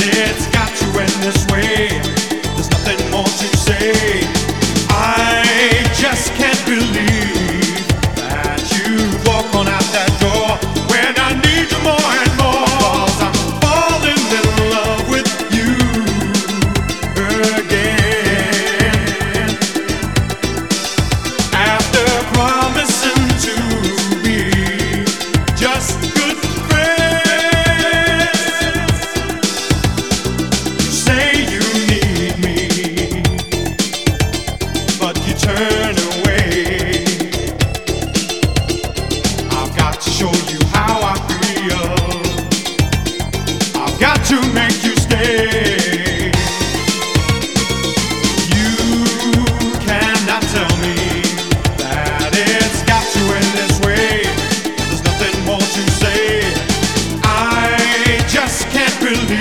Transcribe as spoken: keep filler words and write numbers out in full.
it's got you in this way. There's nothing more to say. I just can't believe that you walk on out that door when I need you more and more. 'Cause I'm falling in love with you again. After promising to be just good friends, you say you need me, but you turn away. I've got to show you how I feel. I've got to make you stay. You cannot tell me that it's got you in this way. There's nothing more to say. I just can't believe